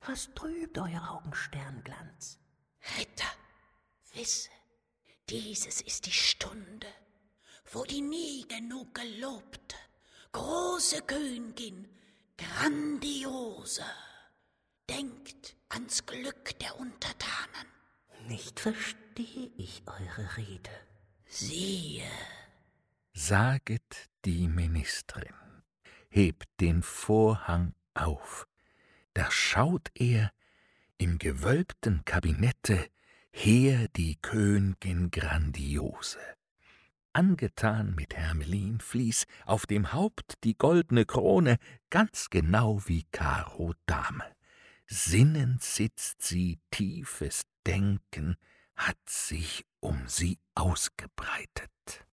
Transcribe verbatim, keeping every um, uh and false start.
Was trübt euer Augen Sternglanz? Ritter, wisse, dieses ist die Stunde, wo die nie genug gelobte, große Königin, grandiose, denkt ans Glück der Untertanen. Nicht verstehe ich eure Rede. Siehe, saget die Ministerin, hebt den Vorhang auf, da schaut er im gewölbten Kabinette her die Kön'gin grandiose. Angetan mit Hermelinvlies, auf dem Haupt die goldne Krone, ganz genau wie Karo Dame. Sinnend sitzt sie, tiefes Denken hat sich um sie ausgebreitet.